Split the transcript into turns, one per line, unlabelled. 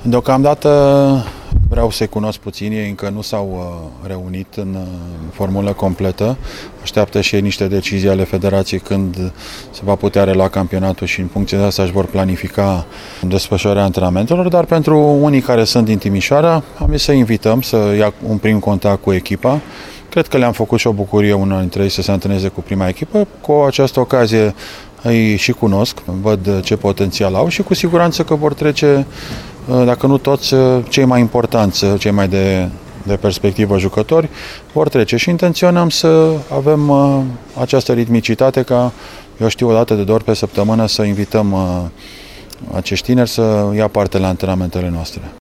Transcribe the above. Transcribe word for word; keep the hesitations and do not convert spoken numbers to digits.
Deocamdată vreau să-i cunosc puțin, ei încă nu s-au reunit în formulă completă. Așteaptă și ei niște decizii ale federației când se va putea relua campionatul și în funcție de asta își vor planifica desfășurarea antrenamentelor, dar pentru unii care sunt din Timișoara am zis să invităm să ia un prim contact cu echipa. Cred că le-am făcut și o bucurie unul dintre ei să se antreneze cu prima echipă. Cu această ocazie îi și cunosc, văd ce potențial au și cu siguranță că vor trece, dacă nu toți, cei mai importanți, cei mai de, de perspectivă jucători, vor trece și intenționăm să avem această ritmicitate ca, eu știu, o dată de două ori pe săptămână să invităm acești tineri să ia parte la antrenamentele noastre.